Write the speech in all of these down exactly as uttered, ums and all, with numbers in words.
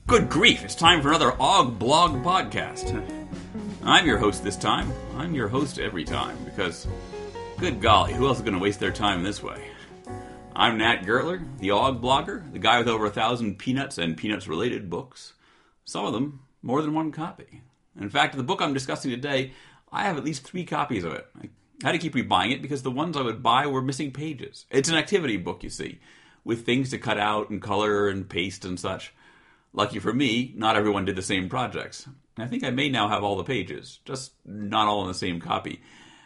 Good grief, it's time for another Og Blog podcast. I'm your host this time. I'm your host every time, because, good golly, who else is going to waste their time this way? I'm Nat Gertler, the Og Blogger, the guy with over a thousand Peanuts and Peanuts-related books. Some of them, more than one copy. In fact, the book I'm discussing today, I have at least three copies of it. I had to keep rebuying it because the ones I would buy were missing pages. It's an activity book, you see, with things to cut out and color and paste and such. Lucky for me, not everyone did the same projects. I think I may now have all the pages, just not all in the same copy.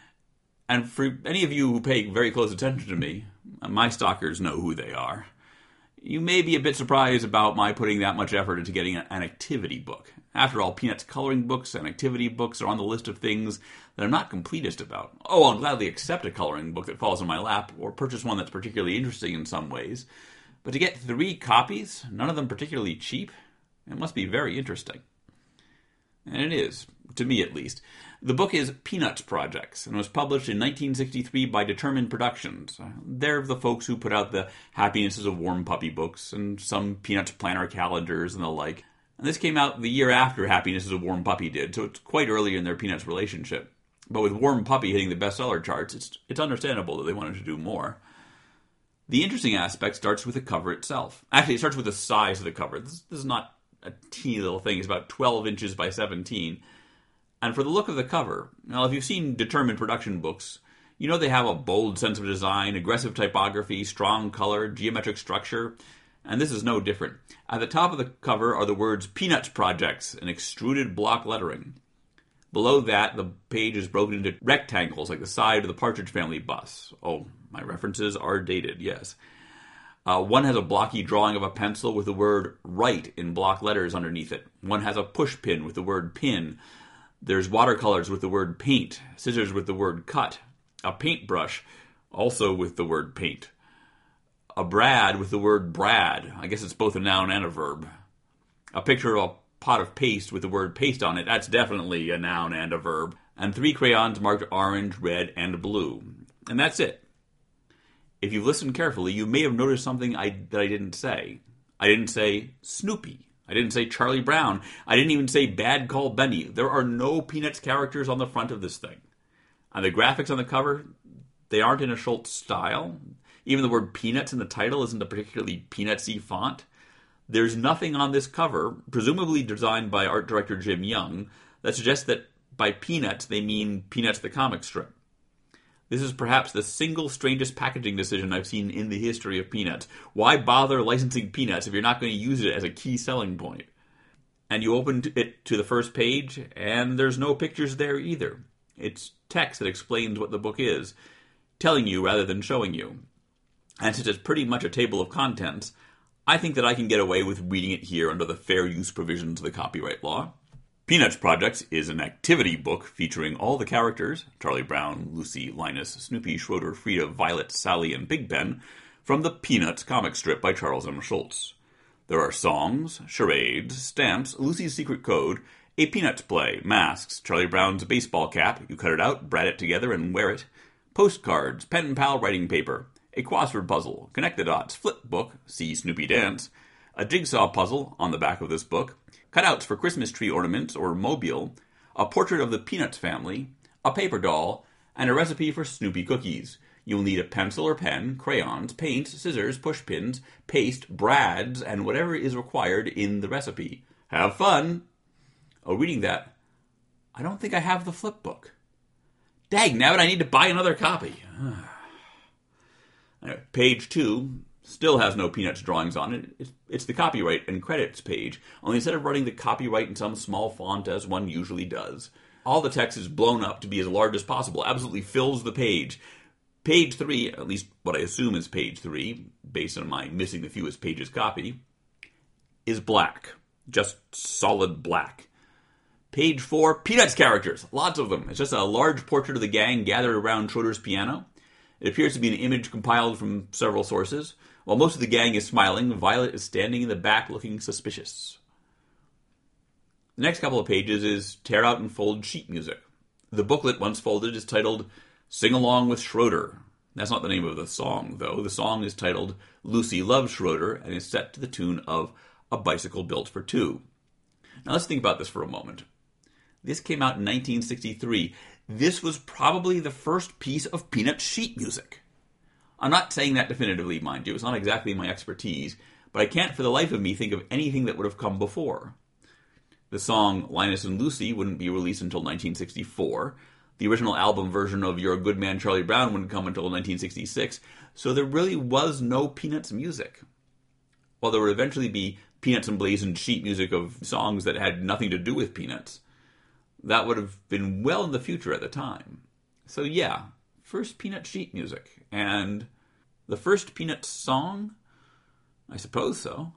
And for any of you who pay very close attention to me, my stalkers know who they are. You may be a bit surprised about my putting that much effort into getting an activity book. After all, Peanuts coloring books and activity books are on the list of things that I'm not completist about. Oh, I'll gladly accept a coloring book that falls in my lap, or purchase one that's particularly interesting in some ways. But to get three copies, none of them particularly cheap, it must be very interesting. And it is, to me at least. The book is Peanuts Projects, and was published in nineteen sixty-three by Determined Productions. They're the folks who put out the Happinesses of Warm Puppy books, and some Peanuts planner calendars and the like. And this came out the year after Happinesses of Warm Puppy did, so it's quite early in their Peanuts relationship. But with Warm Puppy hitting the bestseller charts, it's, it's understandable that they wanted to do more. The interesting aspect starts with the cover itself. Actually, it starts with the size of the cover. This, this is not a teeny little thing. It's about twelve inches by seventeen. And for the look of the cover, now if you've seen Determined Production books, you know they have a bold sense of design, aggressive typography, strong color, geometric structure, and this is no different. At the top of the cover are the words Peanuts Projects in extruded block lettering. Below that, the page is broken into rectangles like the side of the Partridge Family bus. Oh, my references are dated, yes. Uh, one has a blocky drawing of a pencil with the word write in block letters underneath it. One has a push pin with the word pin. There's watercolors with the word paint, scissors with the word cut, a paintbrush, also with the word paint, a brad with the word brad, I guess it's both a noun and a verb, a picture of a pot of paste with the word paste on it, that's definitely a noun and a verb, and three crayons marked orange, red, and blue. And that's it. If you've listened carefully, you may have noticed something I, that I didn't say. I didn't say Snoopy. I didn't say Charlie Brown. I didn't even say Bad Call Benny. There are no Peanuts characters on the front of this thing. And the graphics on the cover, they aren't in a Schultz style. Even the word Peanuts in the title isn't a particularly Peanutsy font. There's nothing on this cover, presumably designed by art director Jim Young, that suggests that by Peanuts they mean Peanuts the comic strip. This is perhaps the single strangest packaging decision I've seen in the history of Peanuts. Why bother licensing Peanuts if you're not going to use it as a key selling point? And you open it to the first page, and there's no pictures there either. It's text that explains what the book is, telling you rather than showing you. And since it's pretty much a table of contents, I think that I can get away with reading it here under the fair use provisions of the copyright law. Peanuts Projects is an activity book featuring all the characters, Charlie Brown, Lucy, Linus, Snoopy, Schroeder, Frida, Violet, Sally, and Big Ben, from the Peanuts comic strip by Charles M. Schultz. There are songs, charades, stamps, Lucy's secret code, a Peanuts play, masks, Charlie Brown's baseball cap, you cut it out, brad it together, and wear it, postcards, pen and pal writing paper, a crossword puzzle, connect the dots, flip book, see Snoopy dance, a jigsaw puzzle on the back of this book, cutouts for Christmas tree ornaments or mobile, a portrait of the Peanuts family, a paper doll, and a recipe for Snoopy cookies. You'll need a pencil or pen, crayons, paint, scissors, push pins, paste, brads, and whatever is required in the recipe. Have fun! Oh, reading that, I don't think I have the flip book. Dang, now I need to buy another copy. Anyway, page two still has no Peanuts drawings on it. It's, it's the copyright and credits page, only instead of writing the copyright in some small font as one usually does, all the text is blown up to be as large as possible, absolutely fills the page. Page three, at least what I assume is page three, based on my missing the fewest pages copy, is black. Just solid black. Page four, Peanuts characters. Lots of them. It's just a large portrait of the gang gathered around Schroeder's piano. It appears to be an image compiled from several sources. While most of the gang is smiling, Violet is standing in the back looking suspicious. The next couple of pages is tear out and fold sheet music. The booklet, once folded, is titled Sing Along with Schroeder. That's not the name of the song, though. The song is titled Lucy Loves Schroeder and is set to the tune of A Bicycle Built for Two. Now let's think about this for a moment. This came out in nineteen sixty-three. This was probably the first piece of Peanuts sheet music. I'm not saying that definitively, mind you. It's not exactly my expertise, but I can't for the life of me think of anything that would have come before. The song Linus and Lucy wouldn't be released until nineteen sixty-four. The original album version of You're a Good Man, Charlie Brown wouldn't come until nineteen sixty-six. So there really was no Peanuts music. While there would eventually be Peanuts emblazoned sheet music of songs that had nothing to do with Peanuts, that would have been well in the future at the time. So yeah, first Peanuts sheet music. And the first Peanuts song? I suppose so.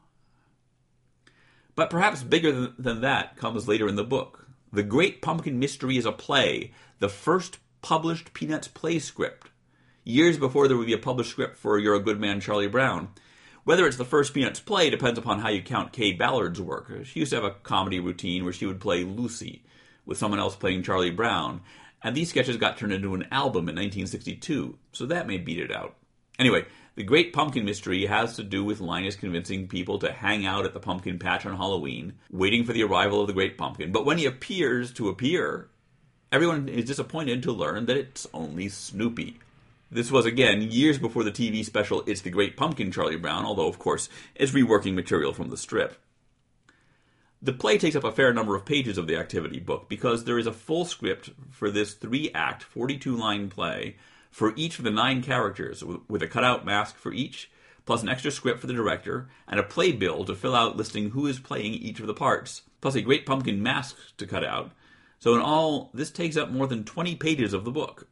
But perhaps bigger than that comes later in the book. The Great Pumpkin Mystery is a play, the first published Peanuts play script. Years before there would be a published script for You're a Good Man, Charlie Brown. Whether it's the first Peanuts play depends upon how you count Kay Ballard's work. She used to have a comedy routine where she would play Lucy, with someone else playing Charlie Brown, and these sketches got turned into an album in nineteen sixty-two, so that may beat it out. Anyway, The Great Pumpkin Mystery has to do with Linus convincing people to hang out at the pumpkin patch on Halloween, waiting for the arrival of the Great Pumpkin. But when he appears to appear, everyone is disappointed to learn that it's only Snoopy. This was, again, years before the T V special It's the Great Pumpkin, Charlie Brown, although, of course, it's reworking material from the strip. The play takes up a fair number of pages of the activity book because there is a full script for this three-act, forty-two line play for each of the nine characters, with a cutout mask for each, plus an extra script for the director, and a playbill to fill out listing who is playing each of the parts, plus a Great Pumpkin mask to cut out. So in all, this takes up more than twenty pages of the book.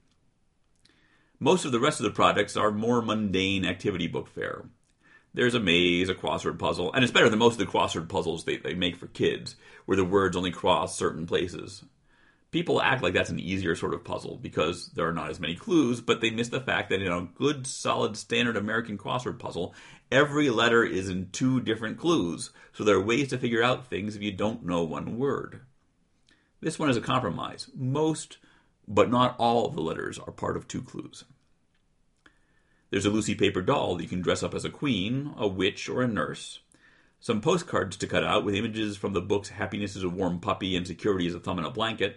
Most of the rest of the projects are more mundane activity book fare. There's a maze, a crossword puzzle, and it's better than most of the crossword puzzles they, they make for kids, where the words only cross certain places. People act like that's an easier sort of puzzle because there are not as many clues, but they miss the fact that in a good, solid, standard American crossword puzzle, every letter is in two different clues, so there are ways to figure out things if you don't know one word. This one is a compromise. Most, but not all of the letters are part of two clues. There's a Lucy paper doll that you can dress up as a queen, a witch, or a nurse. Some postcards to cut out with images from the books Happiness is a Warm Puppy and Security is a Thumb in a Blanket.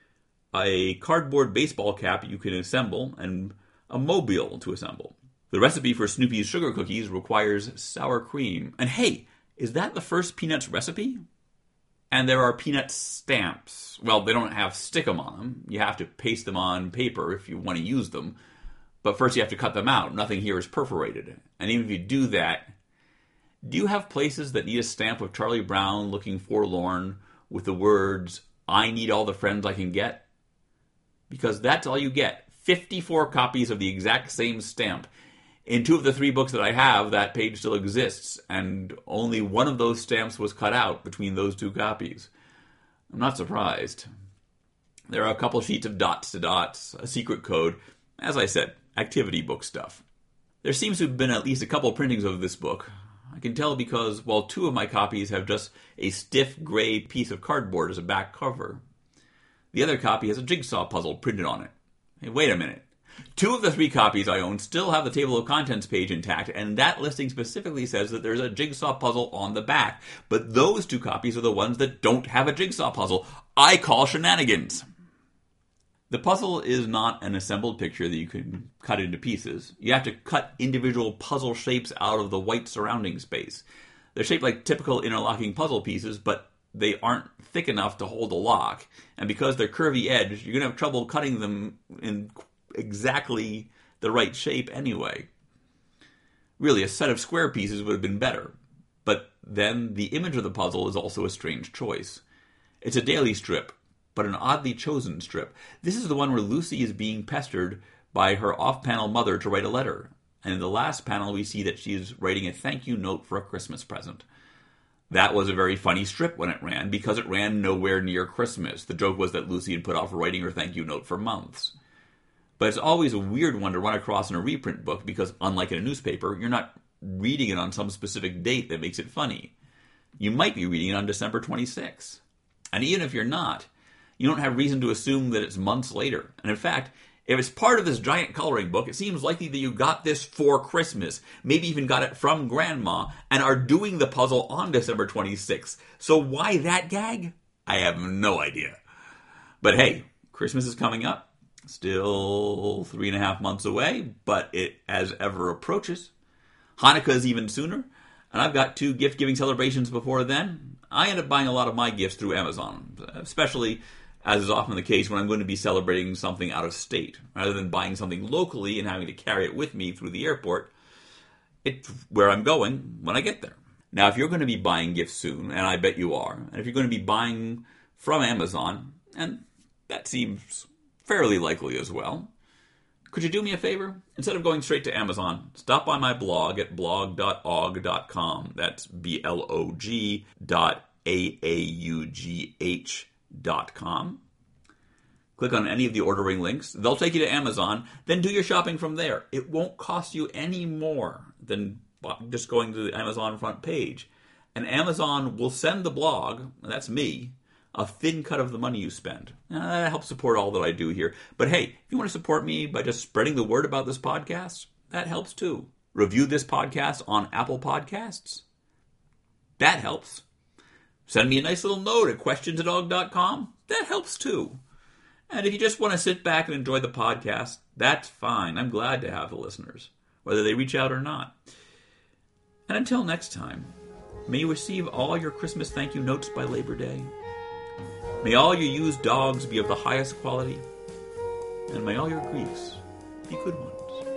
A cardboard baseball cap you can assemble, and a mobile to assemble. The recipe for Snoopy's sugar cookies requires sour cream. And hey, is that the first Peanuts recipe? And there are Peanuts stamps. Well, they don't have stick-em on them. You have to paste them on paper if you want to use them. But first you have to cut them out. Nothing here is perforated. And even if you do that, do you have places that need a stamp of Charlie Brown looking forlorn with the words, "I need all the friends I can get"? Because that's all you get. fifty-four copies of the exact same stamp. In two of the three books that I have, that page still exists, and only one of those stamps was cut out between those two copies. I'm not surprised. There are a couple sheets of dots to dots, a secret code. As I said, activity book stuff. There seems to have been at least a couple printings of this book. I can tell because, while two of my copies have just a stiff gray piece of cardboard as a back cover, the other copy has a jigsaw puzzle printed on it. Hey, wait a minute. Two of the three copies I own still have the table of contents page intact, and that listing specifically says that there's a jigsaw puzzle on the back. But those two copies are the ones that don't have a jigsaw puzzle. I call shenanigans. The puzzle is not an assembled picture that you can cut into pieces. You have to cut individual puzzle shapes out of the white surrounding space. They're shaped like typical interlocking puzzle pieces, but they aren't thick enough to hold a lock. And because they're curvy edged, you're going to have trouble cutting them in exactly the right shape anyway. Really, a set of square pieces would have been better. But then the image of the puzzle is also a strange choice. It's a daily strip, but an oddly chosen strip. This is the one where Lucy is being pestered by her off-panel mother to write a letter. And in the last panel, we see that she is writing a thank you note for a Christmas present. That was a very funny strip when it ran, because it ran nowhere near Christmas. The joke was that Lucy had put off writing her thank you note for months. But it's always a weird one to run across in a reprint book, because unlike in a newspaper, you're not reading it on some specific date that makes it funny. You might be reading it on December twenty-sixth. And even if you're not, you don't have reason to assume that it's months later. And in fact, If it's part of this giant coloring book, it seems likely that you got this for Christmas, maybe even got it from Grandma, and are doing the puzzle on December twenty-sixth. So why that gag? I have no idea. But hey, Christmas is coming up. Still three and a half months away, but it as ever approaches. Hanukkah is even sooner, and I've got two gift-giving celebrations before then. I end up buying a lot of my gifts through Amazon, especially as is often the case when I'm going to be celebrating something out of state. Rather than buying something locally and having to carry it with me through the airport, it's where I'm going when I get there. Now, if you're going to be buying gifts soon, and I bet you are, and if you're going to be buying from Amazon, and that seems fairly likely as well, could you do me a favor? Instead of going straight to Amazon, stop by my blog at blog dot og dot com. That's B L O G dot A A U G H dot com. Click on any of the ordering links. They'll take you to Amazon. Then do your shopping from there. It won't cost you any more than just going to the Amazon front page. And Amazon will send the blog, that's me, a thin cut of the money you spend. Uh, that helps support all that I do here. But hey, if you want to support me by just spreading the word about this podcast, that helps too. Review this podcast on Apple Podcasts. That helps. Send me a nice little note at questions at og dot com. That helps too. And if you just want to sit back and enjoy the podcast, that's fine. I'm glad to have the listeners, whether they reach out or not. And until next time, may you receive all your Christmas thank you notes by Labor Day. May all your used dogs be of the highest quality, and may all your griefs be good ones.